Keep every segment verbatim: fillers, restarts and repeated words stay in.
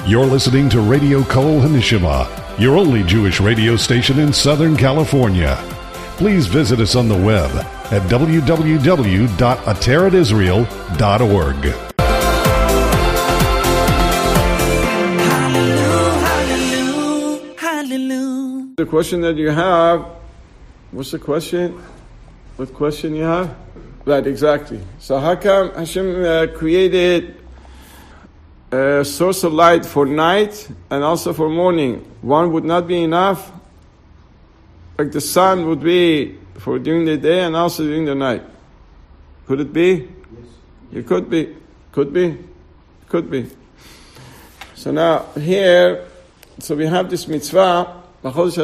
You're listening to Radio Kol Hanishima, your only Jewish radio station in Southern California. Please visit us on the web at w w w dot ateret israel dot org. The question that you have, what's the question? What question you have? Right, exactly. So how come Hashem uh, created a source of light for night and also for morning? One would not be enough? Like the sun would be for during the day and also during the night. Could it be? Yes. It could be. Could be. Could be. So now here, so we have this mitzvah, and also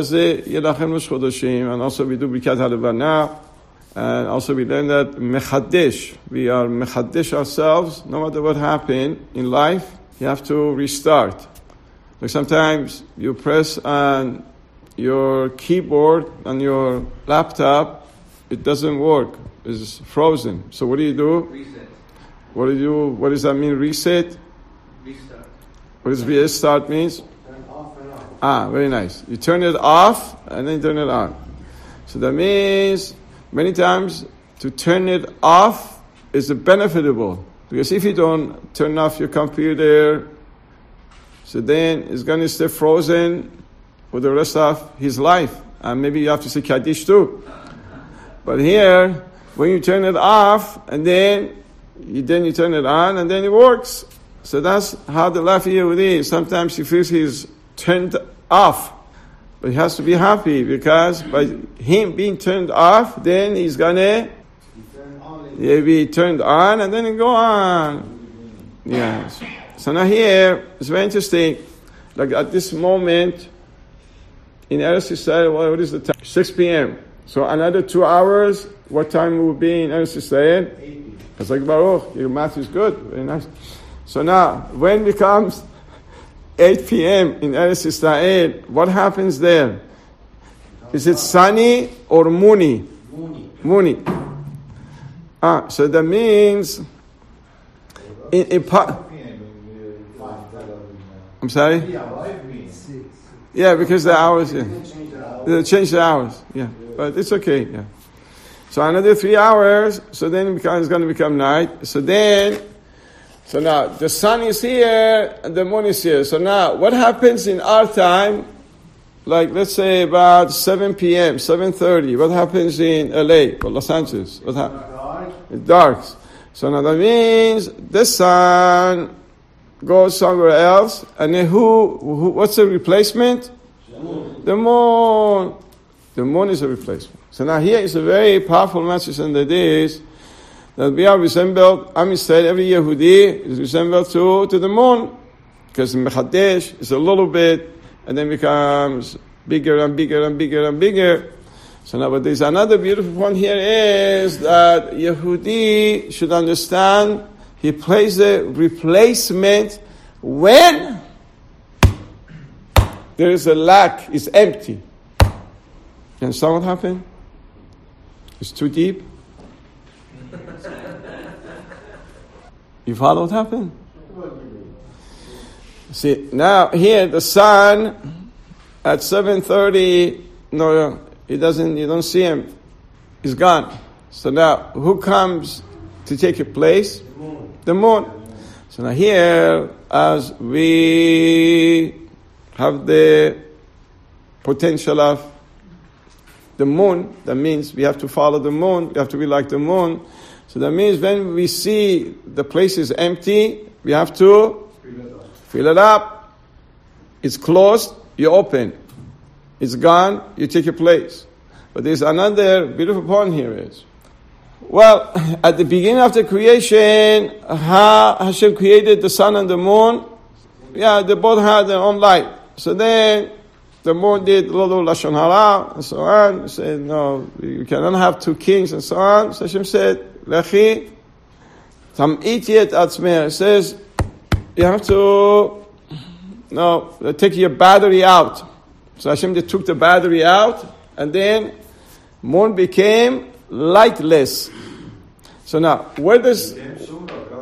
we do Birkat HaLevana, and also we learn that mechadesh, we are mechadesh ourselves, no matter what happened in life, you have to restart. Like sometimes you press on your keyboard on your laptop, it doesn't work, it's frozen. So what do you do? Reset. What do you do? What does that mean, reset? Restart. What does restart means? Turn off and on. Ah, very nice. You turn it off and then turn it on. So that means many times to turn it off is benefitable. Because if you don't turn off your computer, so then it's going to stay frozen for the rest of his life. And maybe you have to say Kaddish too. But here, when you turn it off and then you, then you turn it on and then it works. So that's how the life of Yehudi is. Sometimes he feels he's turned off. But he has to be happy because by him being turned off, then he's going to be turned on and then it go on. Yes. So now here, it's very interesting. Like at this moment, in Eretz Yisrael, what is the time? six p.m. So another two hours, what time will be in Eretz Yisrael? It's like Baruch, your math is good, very nice. So now, when it becomes eight p.m. in Eretz Yisrael, what happens there? Is it sunny or moony? Moony. Moony. Ah, so that means in, in pa- I'm sorry? Yeah, because the hours, yeah. They change the hours, yeah. But it's okay, yeah. So another three hours, so then it becomes, it's going to become night. So then, so now the sun is here and the moon is here. So now what happens in our time, like let's say about seven p.m., seven thirty, what happens in L A or Los Angeles? What happens? It darks. So now that means the sun goes somewhere else, and then who, who what's the replacement? The moon. The moon. The moon is a replacement. So now here is a very powerful message, and that is that we are resembled, Am Yisrael, every Yehudi is resembled to, to the moon. Because the Mechadesh is a little bit, and then becomes bigger and bigger and bigger and bigger. So now, but there's another beautiful point here is that Yehudi should understand he plays a replacement when there is a lack, it's empty. You understand what happened? It's too deep. You follow what happened? See, now here the sun at seven thirty, no, he doesn't, you don't see him. He's gone. So now, who comes to take your place? The moon. The moon. So now here, as we have the potential of the moon, that means we have to follow the moon, we have to be like the moon. So that means when we see the place is empty, we have to Fill it up. fill it up. It's closed, you open. It's gone, you take your place. But there's another beautiful point here is, well, at the beginning of the creation, how Hashem created the sun and the moon, yeah, they both had their own light. So then the moon did a little Lashon Hara and so on. He said, no, you cannot have two kings and so on. So Hashem said, Lechi, Tam'iti et atzmeh. It says, you have to, no, take your battery out. So Hashem they took the battery out, and then moon became lightless. So now, where does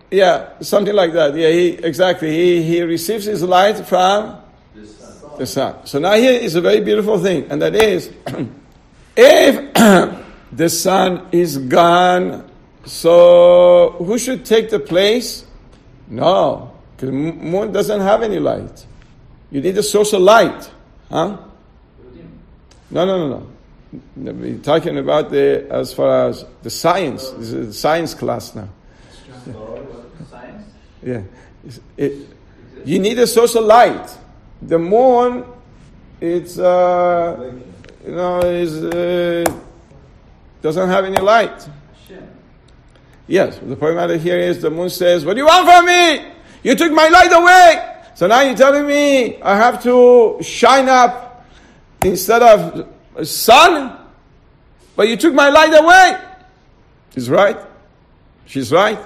Yeah, something like that. Yeah, he exactly. He he receives his light from The sun. the sun. So now here is a very beautiful thing, and that is, if the sun is gone, so who should take the place? No, because moon doesn't have any light. You need a source of light, huh? No, no, no, no. We're talking about the as far as the science. This is a science class now. Science? Yeah, It's- it, you need a source of light. The moon, it's uh, you know, is uh, doesn't have any light. Hashem. Yes, the point matter here is the moon says, "What do you want from me? You took my light away. So now you're telling me I have to shine up instead of sun, but you took my light away." He's right. She's right.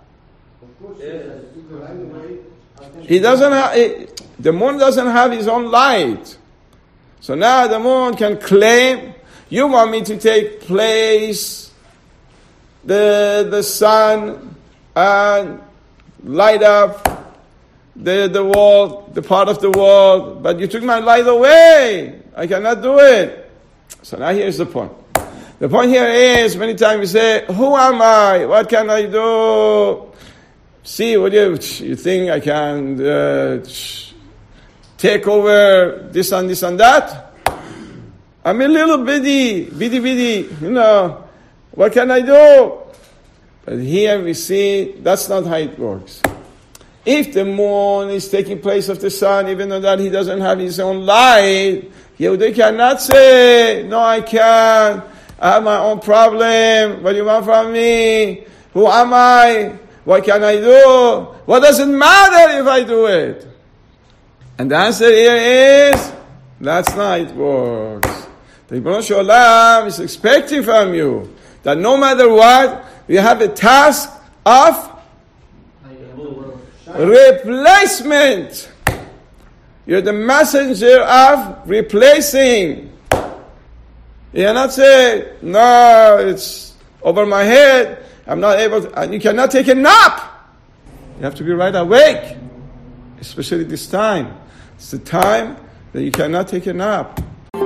He doesn't have, it, the moon doesn't have his own light. So now the moon can claim, you want me to take place, the, the sun, and light up the, the world, the part of the world, but you took my light away. I cannot do it. So now here's the point. The point here is, many times we say, who am I? What can I do? See, what do you, you think I can uh, take over this and this and that? I'm a little bitty, bitty bitty, you know. What can I do? But here we see that's not how it works. If the moon is taking place of the sun, even though that he doesn't have his own light, Yehudi cannot say, no, I can't. I have my own problem. What do you want from me? Who am I? What can I do? What does it matter if I do it? And the answer here is, that's not how it works. The Ribono Shel Olam is expecting from you that no matter what, you have a task of replacement. You're the messenger of replacing. You cannot say, no, it's over my head. I'm not able to, and you cannot take a nap. You have to be right awake. Especially this time. It's the time that you cannot take a nap.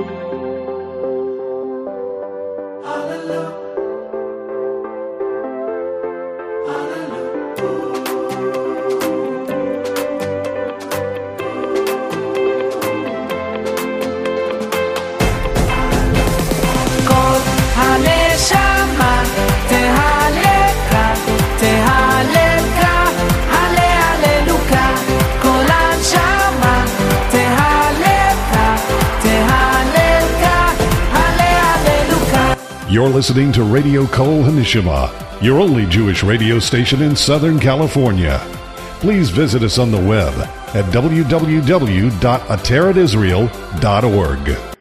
You're listening to Radio Kol HaNeshama, your only Jewish radio station in Southern California. Please visit us on the web at w w w dot ateret israel dot org.